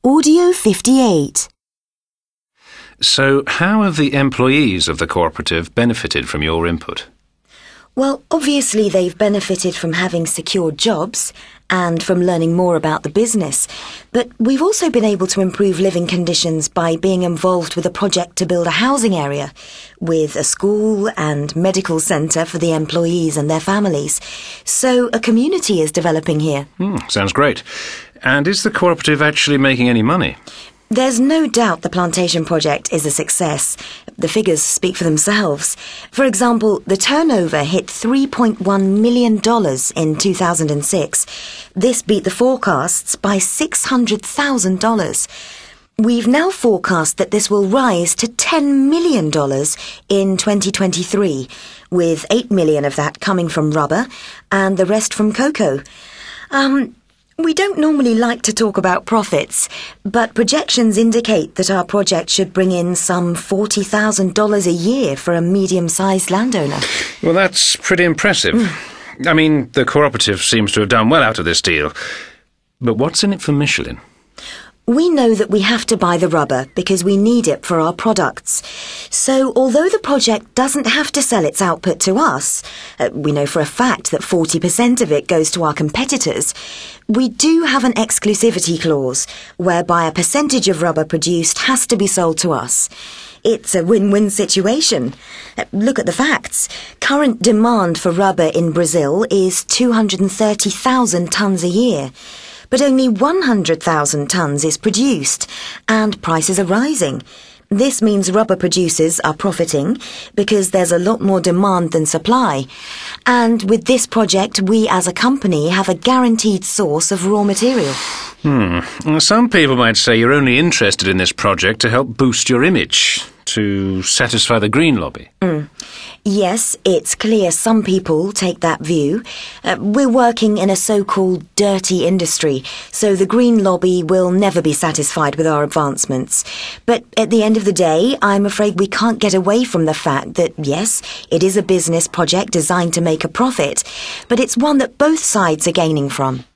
Audio 58. So, how have the employees of the cooperative benefited from your input? Well, obviously they've benefited from having secured jobs and from learning more about the business. But we've also been able to improve living conditions by being involved with a project to build a housing area with a school and medical centre for the employees and their families. So a community is developing here. Sounds great. And is the cooperative actually making any money? There's no doubt the plantation project is a success. The figures speak for themselves. For example, the turnover hit $3.1 million in 2006. This beat the forecasts by $600,000. We've now forecast that this will rise to $10 million in 2023, with $8 million of that coming from rubber and the rest from cocoa. We don't normally like to talk about profits, but projections indicate that our project should bring in some $40,000 a year for a medium-sized landowner. Well, that's pretty impressive. I mean, the cooperative seems to have done well out of this deal. But what's in it for Michelin? We know that we have to buy the rubber because we need it for our products. So although the project doesn't have to sell its output to us, we know for a fact that 40% of it goes to our competitors, we do have an exclusivity clause whereby a percentage of rubber produced has to be sold to us. It's a win-win situation. Look at the facts. Current demand for rubber in Brazil is 230,000 tonnes a year. But only 100,000 tonnes is produced, and prices are rising. This means rubber producers are profiting because there's a lot more demand than supply. And with this project, we as a company have a guaranteed source of raw material. Some people might say you're only interested in this project to help boost your image, to satisfy the Green Lobby. Yes, it's clear some people take that view. We're working in a so-called dirty industry, so the Green Lobby will never be satisfied with our advancements. But at the end of the day, I'm afraid we can't get away from the fact that, yes, it is a business project designed to make a profit, but it's one that both sides are gaining from.